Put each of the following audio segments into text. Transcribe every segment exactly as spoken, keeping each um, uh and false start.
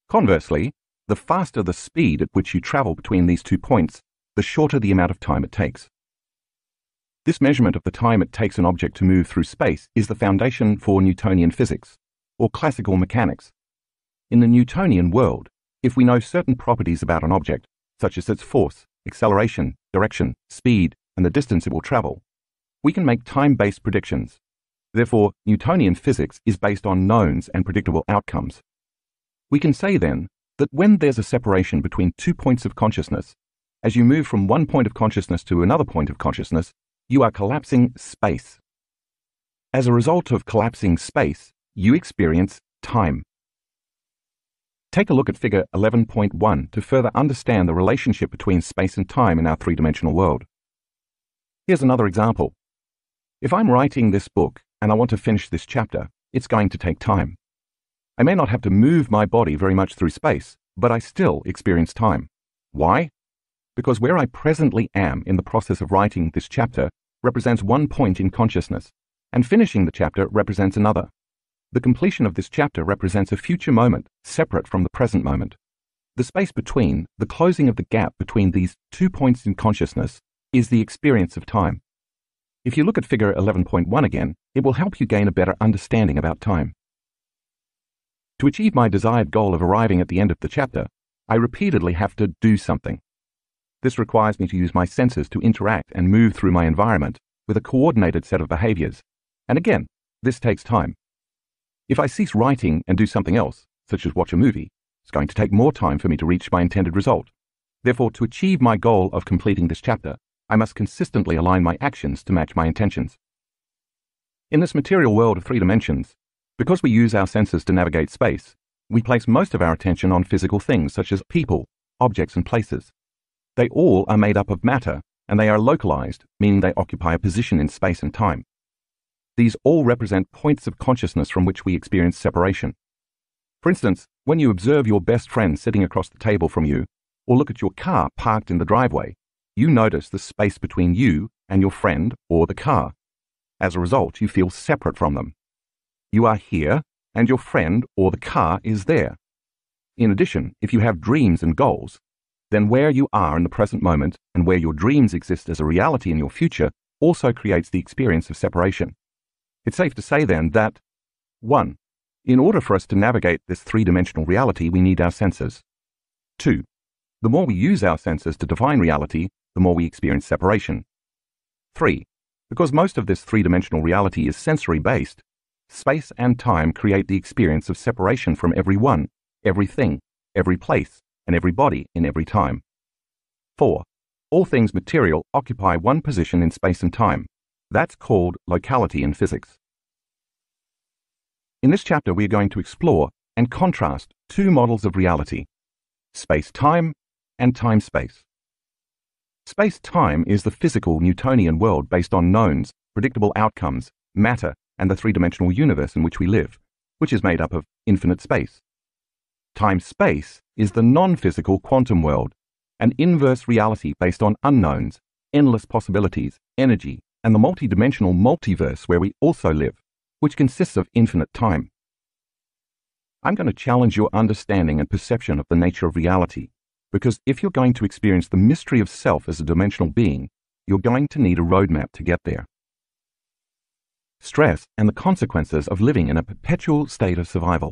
Conversely, the faster the speed at which you travel between these two points, the shorter the amount of time it takes. This measurement of the time it takes an object to move through space is the foundation for Newtonian physics, or classical mechanics. In the Newtonian world, if we know certain properties about an object, such as its force, acceleration, direction, speed, and the distance it will travel, we can make time-based predictions. Therefore, Newtonian physics is based on knowns and predictable outcomes. We can say then that when there's a separation between two points of consciousness, as you move from one point of consciousness to another point of consciousness, you are collapsing space. As a result of collapsing space, you experience time. Take a look at figure eleven point one to further understand the relationship between space and time in our three-dimensional world. Here's another example. If I'm writing this book and I want to finish this chapter, it's going to take time. I may not have to move my body very much through space, but I still experience time. Why? Because where I presently am in the process of writing this chapter represents one point in consciousness, and finishing the chapter represents another. The completion of this chapter represents a future moment separate from the present moment. The space between, the closing of the gap between these two points in consciousness, is the experience of time. If you look at figure eleven point one again, it will help you gain a better understanding about time. To achieve my desired goal of arriving at the end of the chapter, I repeatedly have to do something. This requires me to use my senses to interact and move through my environment with a coordinated set of behaviors. And again, this takes time. If I cease writing and do something else, such as watch a movie, it's going to take more time for me to reach my intended result. Therefore, to achieve my goal of completing this chapter, I must consistently align my actions to match my intentions. In this material world of three dimensions, because we use our senses to navigate space, we place most of our attention on physical things such as people, objects, and places. They all are made up of matter, and they are localized, meaning they occupy a position in space and time. These all represent points of consciousness from which we experience separation. For instance, when you observe your best friend sitting across the table from you, or look at your car parked in the driveway, you notice the space between you and your friend or the car. As a result, you feel separate from them. You are here, and your friend or the car is there. In addition, if you have dreams and goals, then where you are in the present moment and where your dreams exist as a reality in your future also creates the experience of separation. It's safe to say then that, one, in order for us to navigate this three-dimensional reality, we need our senses. Two, the more we use our senses to define reality, the more we experience separation. Three, because most of this three-dimensional reality is sensory-based, space and time create the experience of separation from everyone, everything, every place, and every body in every time. Four, all things material occupy one position in space and time. That's called locality in physics. In this chapter, we are going to explore and contrast two models of reality, space-time and time-space. Space-time is the physical Newtonian world based on knowns, predictable outcomes, matter, and the three-dimensional universe in which we live, which is made up of infinite space. Time-space is the non-physical quantum world, an inverse reality based on unknowns, endless possibilities, energy, and the multi-dimensional multiverse where we also live, which consists of infinite time. I'm going to challenge your understanding and perception of the nature of reality, because if you're going to experience the mystery of self as a dimensional being, you're going to need a roadmap to get there. Stress and the consequences of living in a perpetual state of survival.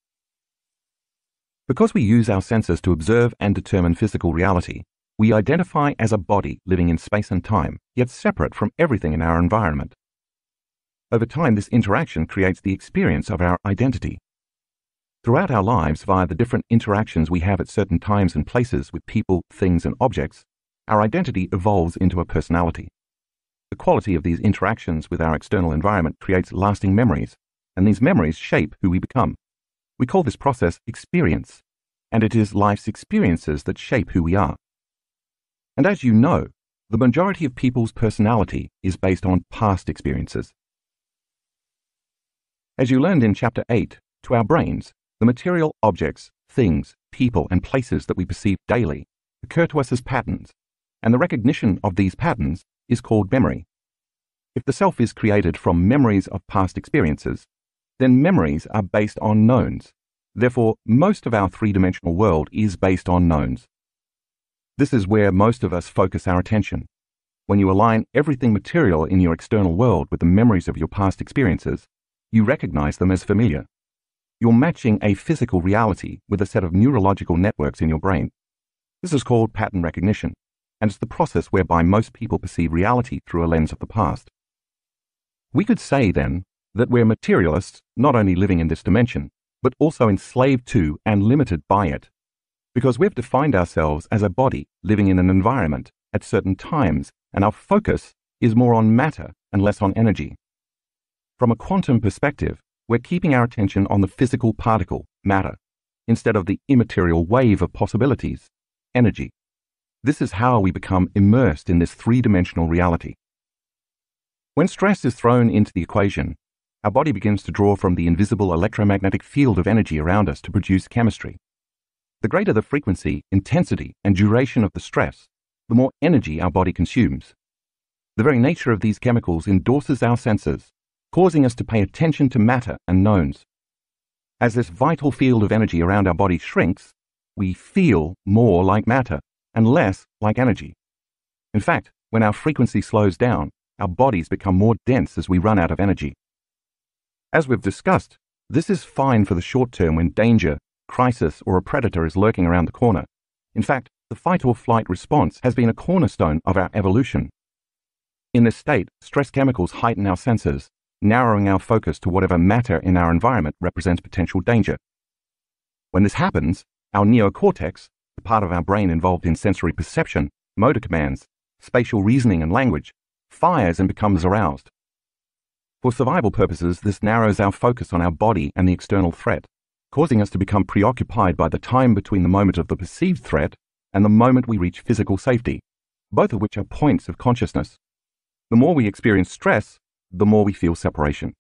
Because we use our senses to observe and determine physical reality, we identify as a body living in space and time, yet separate from everything in our environment. Over time, this interaction creates the experience of our identity. Throughout our lives, via the different interactions we have at certain times and places with people, things, and objects, our identity evolves into a personality. The quality of these interactions with our external environment creates lasting memories, and these memories shape who we become. We call this process experience, and it is life's experiences that shape who we are. And as you know, the majority of people's personality is based on past experiences. As you learned in Chapter eight, to our brains, the material objects, things, people, and places that we perceive daily occur to us as patterns, and the recognition of these patterns is called memory. If the self is created from memories of past experiences, then memories are based on knowns. Therefore, most of our three-dimensional world is based on knowns. This is where most of us focus our attention. When you align everything material in your external world with the memories of your past experiences, you recognize them as familiar. You're matching a physical reality with a set of neurological networks in your brain. This is called pattern recognition, and it's the process whereby most people perceive reality through a lens of the past. We could say, then, that we're materialists not only living in this dimension, but also enslaved to and limited by it, because we've defined ourselves as a body living in an environment at certain times, and our focus is more on matter and less on energy. From a quantum perspective, we're keeping our attention on the physical particle, matter, instead of the immaterial wave of possibilities, energy. This is how we become immersed in this three-dimensional reality. When stress is thrown into the equation, our body begins to draw from the invisible electromagnetic field of energy around us to produce chemistry. The greater the frequency, intensity, and duration of the stress, the more energy our body consumes. The very nature of these chemicals endorses our senses, causing us to pay attention to matter and knowns. As this vital field of energy around our body shrinks, we feel more like matter and less like energy. In fact, when our frequency slows down, our bodies become more dense as we run out of energy. As we've discussed, this is fine for the short term when danger, crisis, or a predator is lurking around the corner. In fact, the fight or flight response has been a cornerstone of our evolution. In this state, stress chemicals heighten our senses, narrowing our focus to whatever matter in our environment represents potential danger. When this happens, our neocortex, the part of our brain involved in sensory perception, motor commands, spatial reasoning, and language, fires and becomes aroused. For survival purposes, this narrows our focus on our body and the external threat, causing us to become preoccupied by the time between the moment of the perceived threat and the moment we reach physical safety, both of which are points of consciousness. The more we experience stress, the more we feel separation.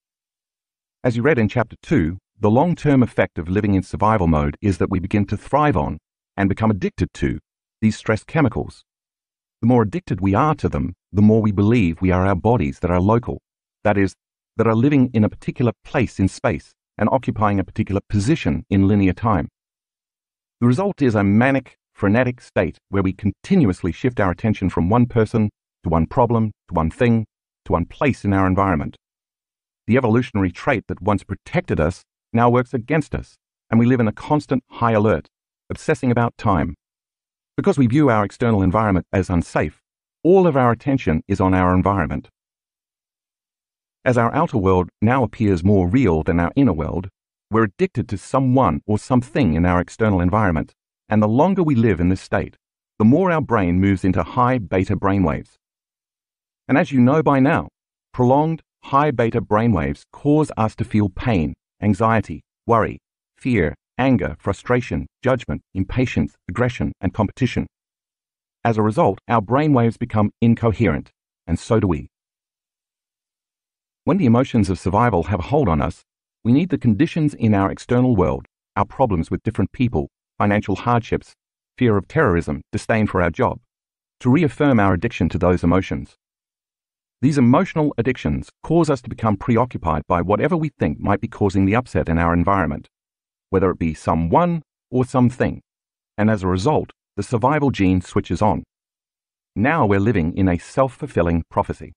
As you read in Chapter two, the long-term effect of living in survival mode is that we begin to thrive on and become addicted to these stress chemicals. The more addicted we are to them, the more we believe we are our bodies that are local, that is, that are living in a particular place in space and occupying a particular position in linear time. The result is a manic, frenetic state where we continuously shift our attention from one person to one problem, to one thing, to one place in our environment. The evolutionary trait that once protected us now works against us, and we live in a constant high alert, obsessing about time. Because we view our external environment as unsafe, all of our attention is on our environment. As our outer world now appears more real than our inner world, we're addicted to someone or something in our external environment, and the longer we live in this state, the more our brain moves into high beta brainwaves. And as you know by now, prolonged high beta brainwaves cause us to feel pain, anxiety, worry, fear, anger, frustration, judgment, impatience, aggression, and competition. As a result, our brainwaves become incoherent, and so do we. When the emotions of survival have a hold on us, we need the conditions in our external world, our problems with different people, financial hardships, fear of terrorism, disdain for our job, to reaffirm our addiction to those emotions. These emotional addictions cause us to become preoccupied by whatever we think might be causing the upset in our environment, whether it be someone or something, and as a result, the survival gene switches on. Now we're living in a self-fulfilling prophecy.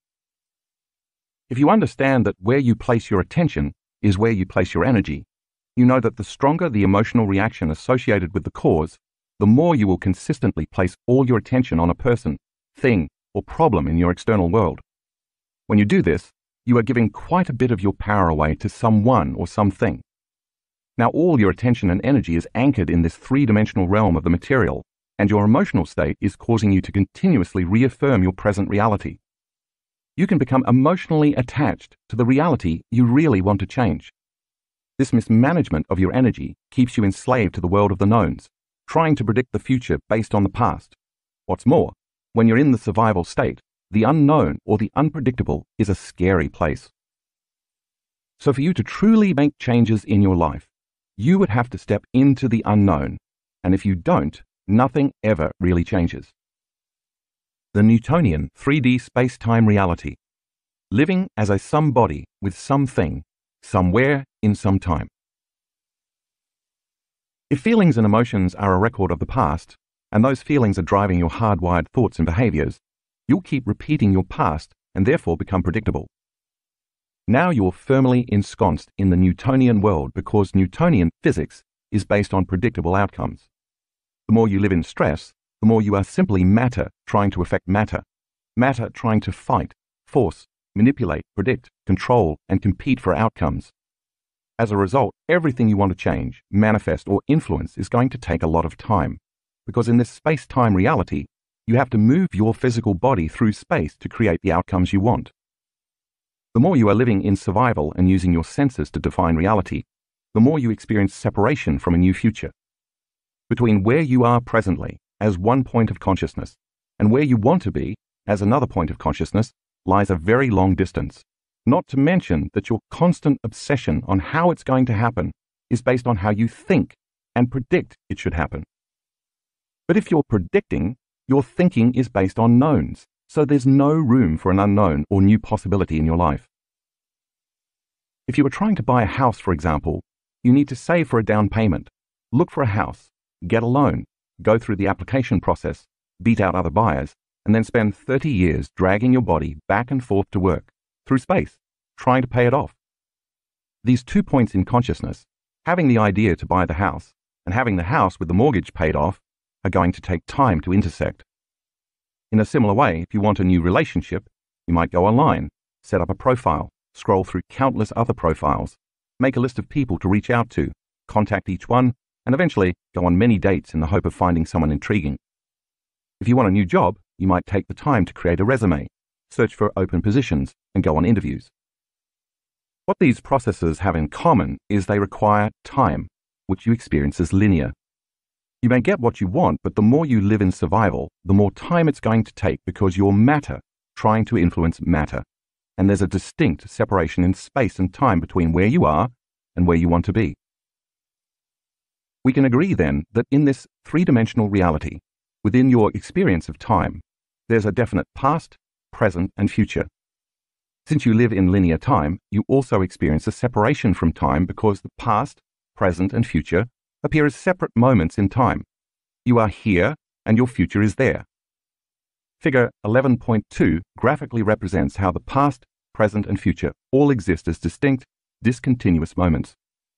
If you understand that where you place your attention is where you place your energy, you know that the stronger the emotional reaction associated with the cause, the more you will consistently place all your attention on a person, thing, or problem in your external world. When you do this, you are giving quite a bit of your power away to someone or something. Now all your attention and energy is anchored in this three-dimensional realm of the material, and your emotional state is causing you to continuously reaffirm your present reality. You can become emotionally attached to the reality you really want to change. This mismanagement of your energy keeps you enslaved to the world of the knowns, trying to predict the future based on the past. What's more, when you're in the survival state, the unknown or the unpredictable is a scary place. So for you to truly make changes in your life, you would have to step into the unknown, and if you don't, nothing ever really changes. The Newtonian three D space-time reality, living as a somebody with something, somewhere in some time. If feelings and emotions are a record of the past, and those feelings are driving your hardwired thoughts and behaviors, you'll keep repeating your past and therefore become predictable. Now you're firmly ensconced in the Newtonian world because Newtonian physics is based on predictable outcomes. The more you live in stress, the more you are simply matter trying to affect matter, matter trying to fight, force, manipulate, predict, control, and compete for outcomes. As a result, everything you want to change, manifest, or influence is going to take a lot of time, because in this space-time reality, you have to move your physical body through space to create the outcomes you want. The more you are living in survival and using your senses to define reality, the more you experience separation from a new future. Between where you are presently, as one point of consciousness, and where you want to be, as another point of consciousness, lies a very long distance. Not to mention that your constant obsession on how it's going to happen is based on how you think and predict it should happen. But if you're predicting, your thinking is based on knowns, so there's no room for an unknown or new possibility in your life. If you were trying to buy a house, for example, you need to save for a down payment, look for a house, get a loan, go through the application process, beat out other buyers, and then spend thirty years dragging your body back and forth to work, through space, trying to pay it off. These two points in consciousness, having the idea to buy the house and having the house with the mortgage paid off, are going to take time to intersect. In a similar way, if you want a new relationship, you might go online, set up a profile, scroll through countless other profiles, make a list of people to reach out to, contact each one, and eventually go on many dates in the hope of finding someone intriguing. If you want a new job, you might take the time to create a resume, search for open positions, and go on interviews. What these processes have in common is they require time, which you experience as linear. You may get what you want, but the more you live in survival, the more time it's going to take because you're matter trying to influence matter. And there's a distinct separation in space and time between where you are and where you want to be. We can agree then that in this three-dimensional reality, within your experience of time, there's a definite past, present, and future. Since you live in linear time, you also experience a separation from time because the past, present, and future appear as separate moments in time. You are here and your future is there. Figure eleven point two graphically represents how the past, present, and future all exist as distinct, discontinuous moments.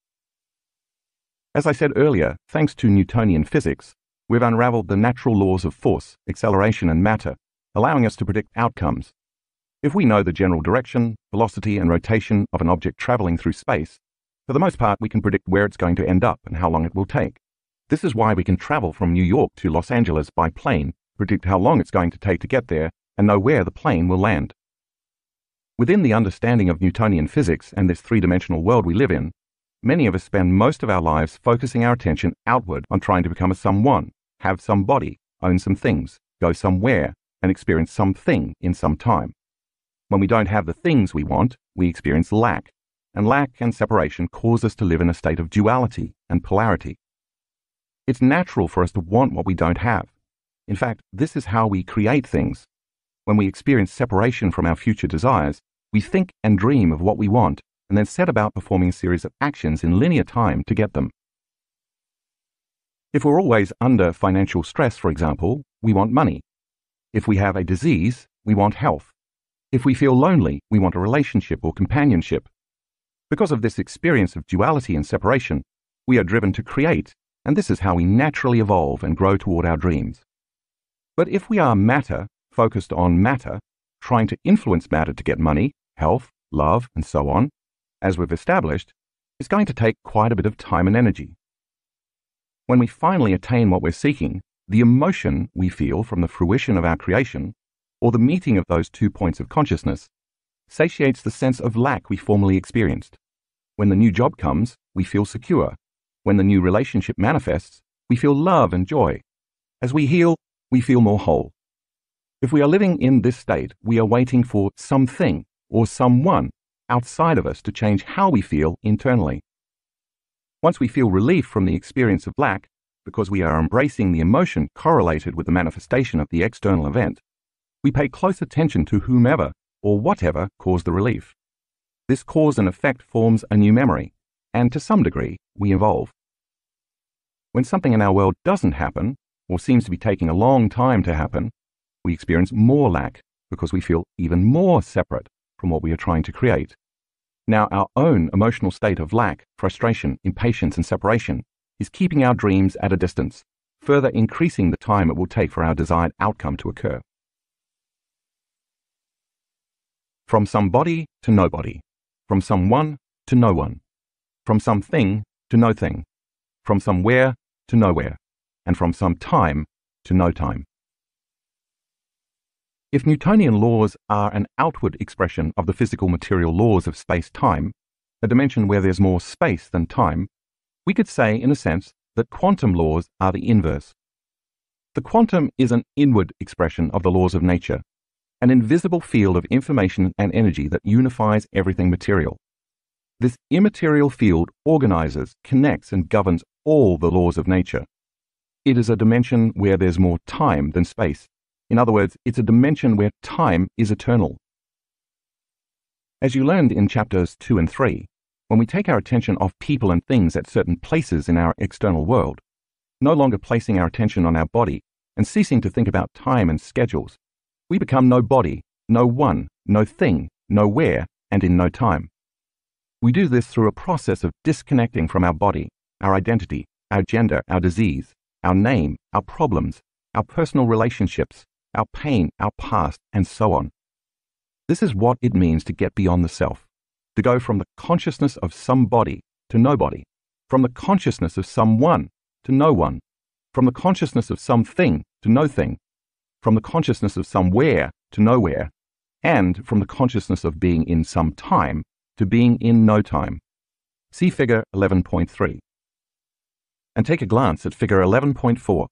As I said earlier, thanks to Newtonian physics, we've unraveled the natural laws of force, acceleration, and matter, allowing us to predict outcomes. If we know the general direction, velocity, and rotation of an object traveling through space, for the most part we can predict where it's going to end up and how long it will take. This is why we can travel from New York to Los Angeles by plane, predict how long it's going to take to get there, and know where the plane will land. Within the understanding of Newtonian physics and this three-dimensional world we live in, many of us spend most of our lives focusing our attention outward on trying to become a someone, have some body, own some things, go somewhere, and experience something in some time. When we don't have the things we want, we experience lack, and lack and separation cause us to live in a state of duality and polarity. It's natural for us to want what we don't have. In fact, this is how we create things. When we experience separation from our future desires, we think and dream of what we want, and then set about performing a series of actions in linear time to get them. If we're always under financial stress, for example, we want money. If we have a disease, we want health. If we feel lonely, we want a relationship or companionship. Because of this experience of duality and separation, we are driven to create, and this is how we naturally evolve and grow toward our dreams. But if we are matter, focused on matter, trying to influence matter to get money, health, love, and so on, as we've established, it's going to take quite a bit of time and energy. When we finally attain what we're seeking, the emotion we feel from the fruition of our creation, or the meeting of those two points of consciousness, satiates the sense of lack we formerly experienced. When the new job comes, we feel secure. When the new relationship manifests, we feel love and joy. As we heal, we feel more whole. If we are living in this state, we are waiting for something or someone outside of us to change how we feel internally. Once we feel relief from the experience of lack, because we are embracing the emotion correlated with the manifestation of the external event, we pay close attention to whomever or whatever caused the relief. This cause and effect forms a new memory, and to some degree, we evolve. When something in our world doesn't happen, or seems to be taking a long time to happen, we experience more lack because we feel even more separate from what we are trying to create. Now, our own emotional state of lack, frustration, impatience, and separation is keeping our dreams at a distance, further increasing the time it will take for our desired outcome to occur. From somebody to nobody, from someone to no one, from something to no thing, from somewhere to nowhere, and from some time to no time. If Newtonian laws are an outward expression of the physical material laws of space-time, a dimension where there's more space than time, we could say, in a sense, that quantum laws are the inverse. The quantum is an inward expression of the laws of nature, an invisible field of information and energy that unifies everything material. This immaterial field organizes, connects, and governs all the laws of nature. It is a dimension where there's more time than space. In other words, it's a dimension where time is eternal. As you learned in chapters two and three, when we take our attention off people and things at certain places in our external world, no longer placing our attention on our body and ceasing to think about time and schedules, we become no body, no one, no thing, nowhere, and in no time. We do this through a process of disconnecting from our body, our identity, our gender, our disease, our name, our problems, our personal relationships, our pain, our past, and so on. This is what it means to get beyond the self, to go from the consciousness of somebody to nobody, from the consciousness of someone to no one, from the consciousness of something to no thing, from the consciousness of somewhere to nowhere, and from the consciousness of being in some time to being in no time. See figure eleven point three. And take a glance at figure eleven point four.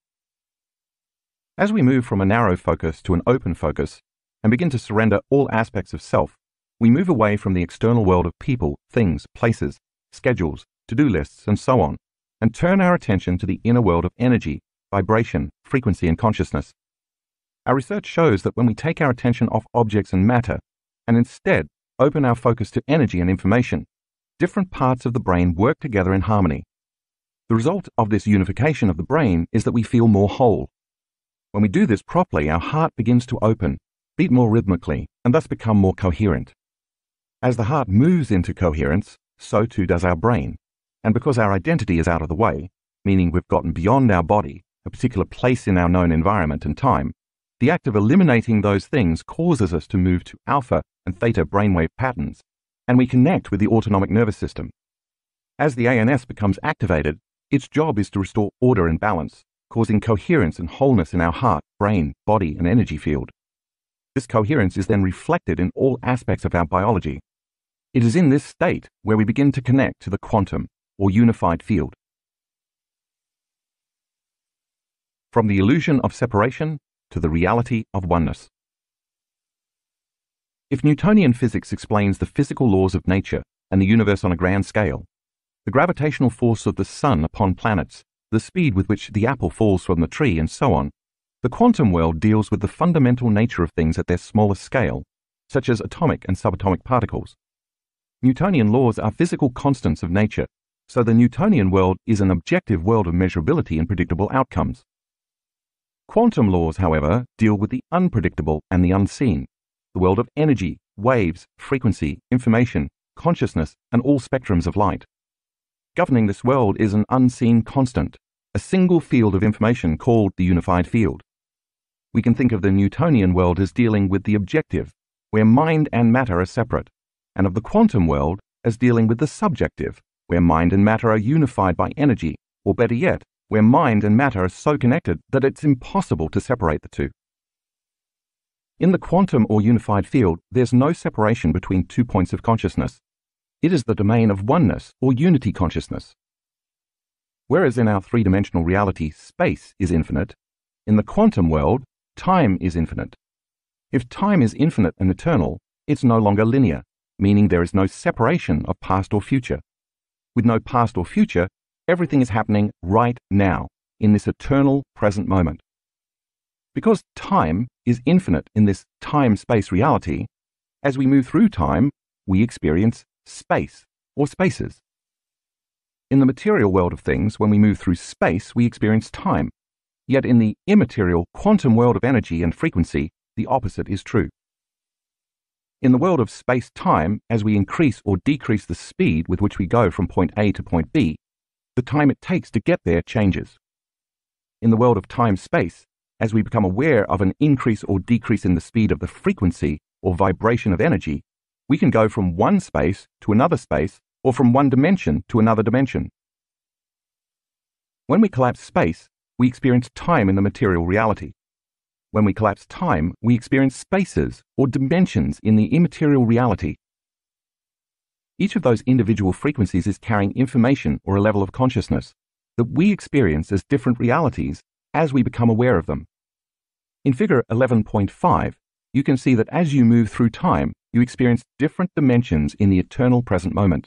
As we move from a narrow focus to an open focus and begin to surrender all aspects of self, we move away from the external world of people, things, places, schedules, to-do lists, and so on, and turn our attention to the inner world of energy, vibration, frequency, and consciousness. Our research shows that when we take our attention off objects and matter, and instead open our focus to energy and information, different parts of the brain work together in harmony. The result of this unification of the brain is that we feel more whole. When we do this properly, our heart begins to open, beat more rhythmically, and thus become more coherent. As the heart moves into coherence, so too does our brain. And because our identity is out of the way, meaning we've gotten beyond our body, a particular place in our known environment and time, the act of eliminating those things causes us to move to alpha and theta brainwave patterns, and we connect with the autonomic nervous system. As the A N S becomes activated, its job is to restore order and balance, causing coherence and wholeness in our heart, brain, body, and energy field. This coherence is then reflected in all aspects of our biology. It is in this state where we begin to connect to the quantum, or unified field. From the illusion of separation to the reality of oneness. If Newtonian physics explains the physical laws of nature and the universe on a grand scale, the gravitational force of the sun upon planets, the speed with which the apple falls from the tree, and so on, the quantum world deals with the fundamental nature of things at their smallest scale, such as atomic and subatomic particles. Newtonian laws are physical constants of nature, so the Newtonian world is an objective world of measurability and predictable outcomes. Quantum laws, however, deal with the unpredictable and the unseen, the world of energy, waves, frequency, information, consciousness, and all spectrums of light. Governing this world is an unseen constant, a single field of information called the unified field. We can think of the Newtonian world as dealing with the objective, where mind and matter are separate, and of the quantum world as dealing with the subjective, where mind and matter are unified by energy, or better yet, where mind and matter are so connected that it's impossible to separate the two. In the quantum or unified field, there's no separation between two points of consciousness. It is the domain of oneness or unity consciousness. Whereas in our three-dimensional reality, space is infinite, in the quantum world, time is infinite. If time is infinite and eternal, it's no longer linear, meaning there is no separation of past or future. With no past or future, everything is happening right now, in this eternal present moment. Because time is infinite in this time-space reality, as we move through time, we experience space or spaces. In the material world of things, when we move through space, we experience time. Yet in the immaterial quantum world of energy and frequency, the opposite is true. In the world of space-time, as we increase or decrease the speed with which we go from point A to point B, the time it takes to get there changes. In the world of time-space, as we become aware of an increase or decrease in the speed of the frequency or vibration of energy, we can go from one space to another space or from one dimension to another dimension. When we collapse space, we experience time in the material reality. When we collapse time, we experience spaces or dimensions in the immaterial reality. Each of those individual frequencies is carrying information or a level of consciousness that we experience as different realities as we become aware of them. In figure eleven point five, you can see that as you move through time, you experience different dimensions in the eternal present moment.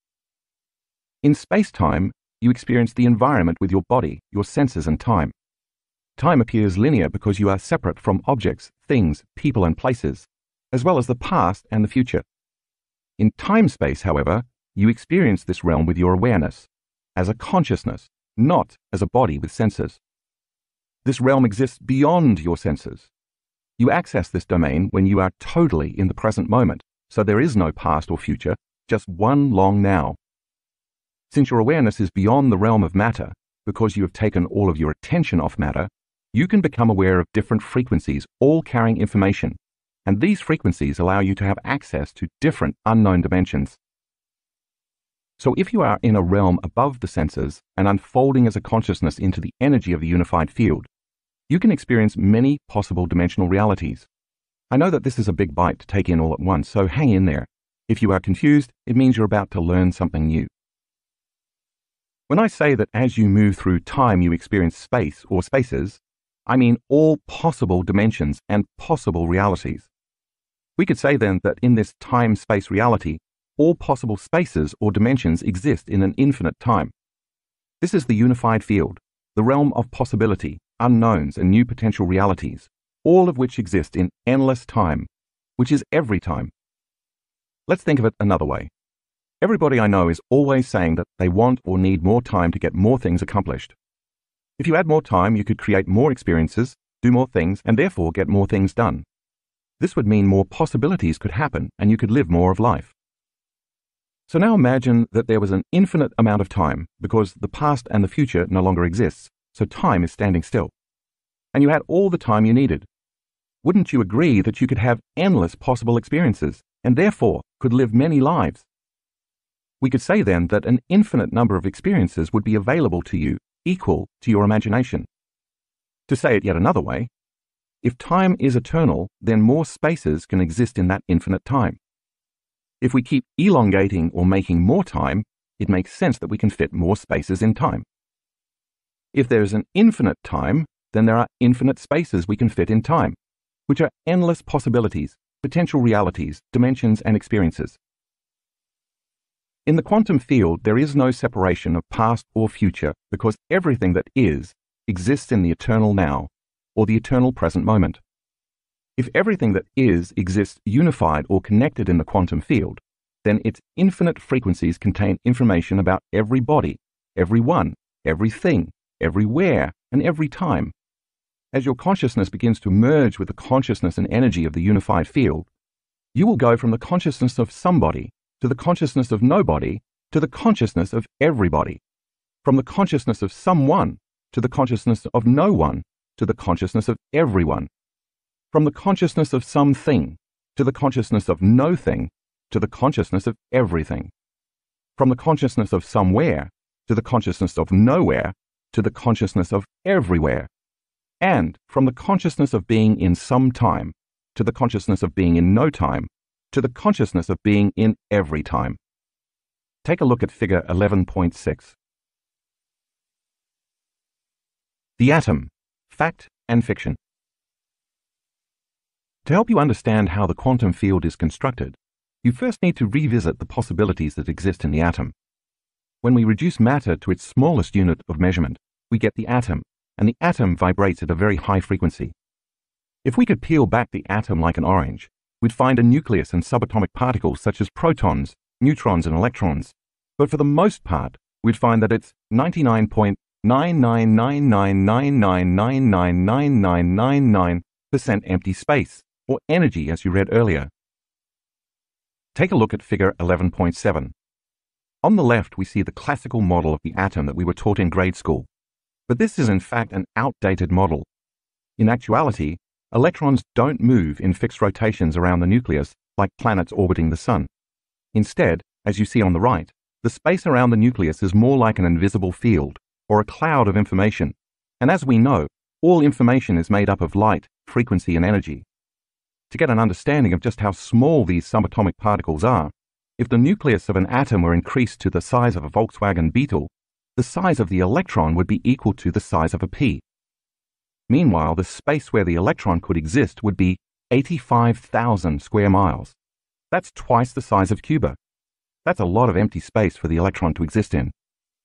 In space-time, you experience the environment with your body, your senses and time. Time appears linear because you are separate from objects, things, people and places, as well as the past and the future. In time-space, however, you experience this realm with your awareness, as a consciousness, not as a body with senses. This realm exists beyond your senses. You access this domain when you are totally in the present moment, so there is no past or future, just one long now. Since your awareness is beyond the realm of matter, because you have taken all of your attention off matter, you can become aware of different frequencies, all carrying information, and these frequencies allow you to have access to different unknown dimensions. So if you are in a realm above the senses and unfolding as a consciousness into the energy of the unified field, you can experience many possible dimensional realities. I know that this is a big bite to take in all at once, so hang in there. If you are confused, it means you're about to learn something new. When I say that as you move through time you experience space or spaces, I mean all possible dimensions and possible realities. We could say then that in this time-space reality, all possible spaces or dimensions exist in an infinite time. This is the unified field, the realm of possibility, unknowns and new potential realities, all of which exist in endless time, which is every time. Let's think of it another way. Everybody I know is always saying that they want or need more time to get more things accomplished. If you had more time, you could create more experiences, do more things, and therefore get more things done. This would mean more possibilities could happen and you could live more of life. So now imagine that there was an infinite amount of time because the past and the future no longer exists, so time is standing still. And you had all the time you needed. Wouldn't you agree that you could have endless possible experiences and therefore could live many lives? We could say then that an infinite number of experiences would be available to you, equal to your imagination. To say it yet another way, if time is eternal, then more spaces can exist in that infinite time. If we keep elongating or making more time, it makes sense that we can fit more spaces in time. If there is an infinite time, then there are infinite spaces we can fit in time, which are endless possibilities, potential realities, dimensions, and experiences. In the quantum field, there is no separation of past or future because everything that is exists in the eternal now, or the eternal present moment. If everything that is exists unified or connected in the quantum field, then its infinite frequencies contain information about every body, every one, everything, everywhere, and every time. As your consciousness begins to merge with the consciousness and energy of the unified field, you will go from the consciousness of somebody to the consciousness of nobody to the consciousness of everybody, from the consciousness of someone to the consciousness of no one to the consciousness of everyone, from the consciousness of something to the consciousness of no thing to the consciousness of everything, from the consciousness of somewhere to the consciousness of nowhere to the consciousness of everywhere, and from the consciousness of being in some time to the consciousness of being in no time to the consciousness of being in every time. Take a look at figure eleven point six. The atom, fact and fiction. To help you understand how the quantum field is constructed, you first need to revisit the possibilities that exist in the atom. When we reduce matter to its smallest unit of measurement, we get the atom, and the atom vibrates at a very high frequency. If we could peel back the atom like an orange, we'd find a nucleus and subatomic particles such as protons, neutrons, and electrons. But for the most part, we'd find that it's ninety-nine point nine nine nine nine nine nine nine nine nine nine nine nine percent empty space, or energy as you read earlier. Take a look at figure eleven point seven. On the left we see the classical model of the atom that we were taught in grade school, but this is in fact an outdated model. In actuality, electrons don't move in fixed rotations around the nucleus like planets orbiting the sun. Instead, as you see on the right, the space around the nucleus is more like an invisible field, or a cloud of information, and as we know, all information is made up of light, frequency and energy. To get an understanding of just how small these subatomic particles are, if the nucleus of an atom were increased to the size of a Volkswagen Beetle, the size of the electron would be equal to the size of a pea. Meanwhile, the space where the electron could exist would be eighty-five thousand square miles. That's twice the size of Cuba. That's a lot of empty space for the electron to exist in.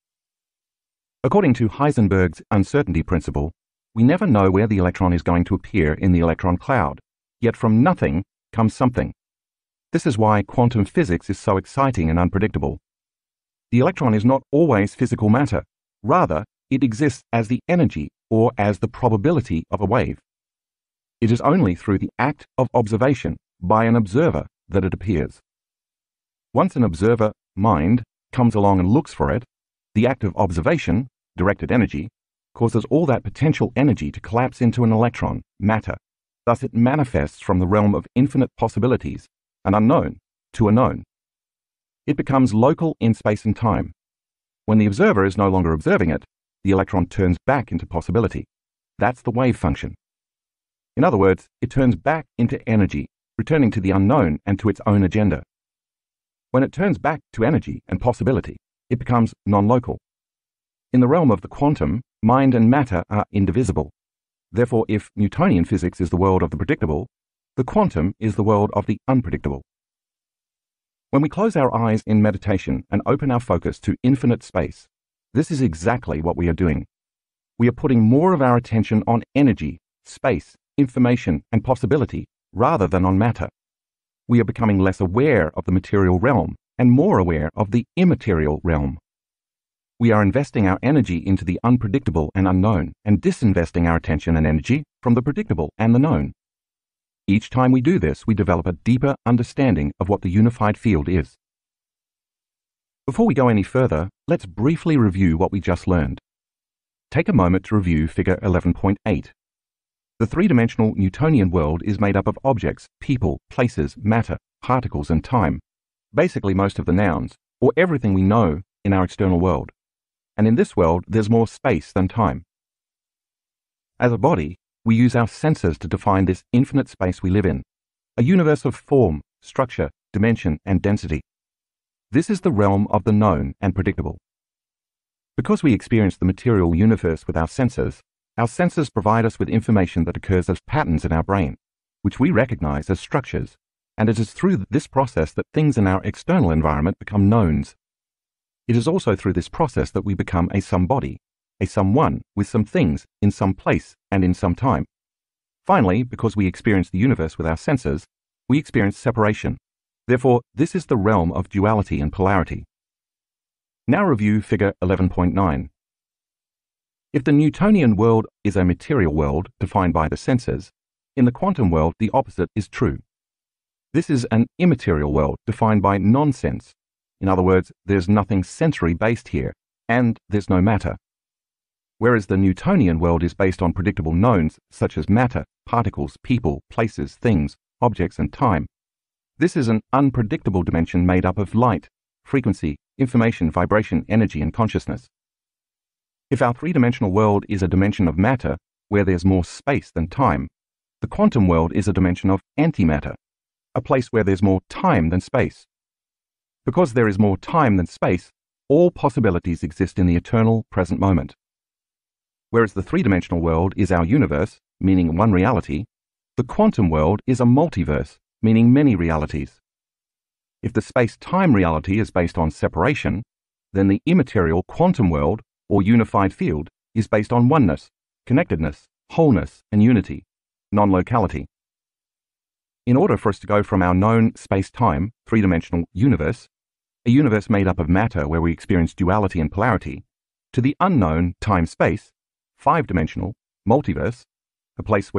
According to Heisenberg's uncertainty principle, we never know where the electron is going to appear in the electron cloud, yet from nothing comes something. This is why quantum physics is so exciting and unpredictable. The electron is not always physical matter. Rather, it exists as the energy or as the probability of a wave. It is only through the act of observation by an observer that it appears. Once an observer, mind, comes along and looks for it, the act of observation, directed energy, causes all that potential energy to collapse into an electron, matter. Thus it manifests from the realm of infinite possibilities, an unknown, to a known. It becomes local in space and time. When the observer is no longer observing it, the electron turns back into possibility. That's the wave function. In other words, it turns back into energy, returning to the unknown and to its own agenda. When it turns back to energy and possibility, it becomes non-local. In the realm of the quantum, mind and matter are indivisible. Therefore, if Newtonian physics is the world of the predictable, the quantum is the world of the unpredictable. When we close our eyes in meditation and open our focus to infinite space, this is exactly what we are doing. We are putting more of our attention on energy, space, information, and possibility rather than on matter. We are becoming less aware of the material realm and more aware of the immaterial realm. We are investing our energy into the unpredictable and unknown and disinvesting our attention and energy from the predictable and the known. Each time we do this, we develop a deeper understanding of what the unified field is. Before we go any further, let's briefly review what we just learned. Take a moment to review figure eleven point eight. The three-dimensional Newtonian world is made up of objects, people, places, matter, particles, and time, basically most of the nouns, or everything we know in our external world. And in this world, there's more space than time. As a body, we use our senses to define this infinite space we live in, a universe of form, structure, dimension, and density. This is the realm of the known and predictable. Because we experience the material universe with our senses, our senses provide us with information that occurs as patterns in our brain, which we recognize as structures, and it is through this process that things in our external environment become knowns. It is also through this process that we become a somebody, a someone with some things in some place and in some time. Finally, because we experience the universe with our senses, we experience separation. Therefore, this is the realm of duality and polarity. Now review figure eleven point nine. If the Newtonian world is a material world defined by the senses, in the quantum world the opposite is true. This is an immaterial world defined by non-sense. In other words, there's nothing sensory-based here, and there's no matter. Whereas the Newtonian world is based on predictable knowns such as matter, particles, people, places, things, objects, and time, this is an unpredictable dimension made up of light, frequency, information, vibration, energy, and consciousness. If our three-dimensional world is a dimension of matter, where there's more space than time, the quantum world is a dimension of antimatter, a place where there's more time than space. Because there is more time than space, all possibilities exist in the eternal present moment. Whereas the three-dimensional world is our universe, meaning one reality, the quantum world is a multiverse, meaning many realities. If the space-time reality is based on separation, then the immaterial quantum world, or unified field, is based on oneness, connectedness, wholeness, and unity, non-locality. In order for us to go from our known space-time, three-dimensional universe, a universe made up of matter where we experience duality and polarity, to the unknown time-space, five-dimensional, multiverse, a place where